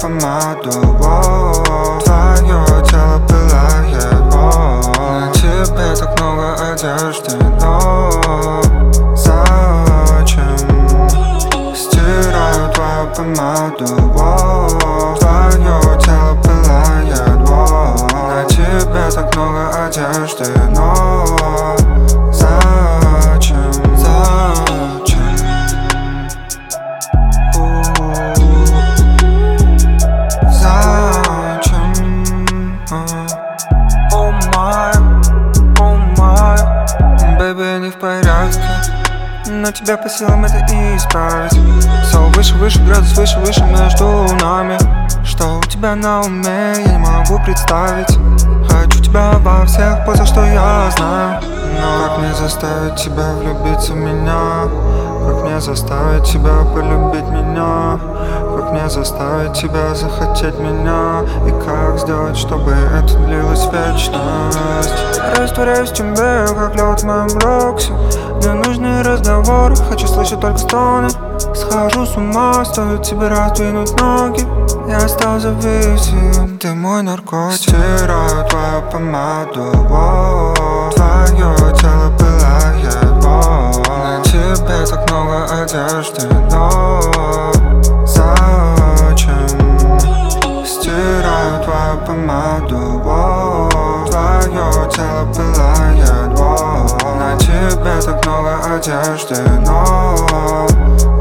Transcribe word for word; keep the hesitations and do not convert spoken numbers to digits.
помаду, воу. Твое тело пылает, воу. На тебе так много одежды, но зачем? Стираю твою помаду, воу. Твое тело пылает, воу. На тебе так много одежды, но зачем? Зачем? О май, о май, бэйби, не в порядке, но тебя по силам это и исправить. Все выше, выше, градус выше, выше между нами. Что у тебя на уме, я не могу представить. Хочу тебя во всех позах, что я знаю. Но как мне заставить тебя влюбиться в меня? Как мне заставить тебя полюбить меня? Как мне заставить тебя захотеть меня? И как сделать, чтобы это длилось вечность? Растворяюсь в тебе, как лед в моем роксе. Мне нужны разговоры, хочу слышать только стоны. Схожу с ума, стоит тебе раздвинуть ноги. Я стал зависим, ты мой наркотик. Стираю твою помаду, воу. Твое тело пылает, воу. На тебе так много одежды, но зачем? Стираю твою помаду, воу. Твое тело пылает, воу. На тебе так много одежды, но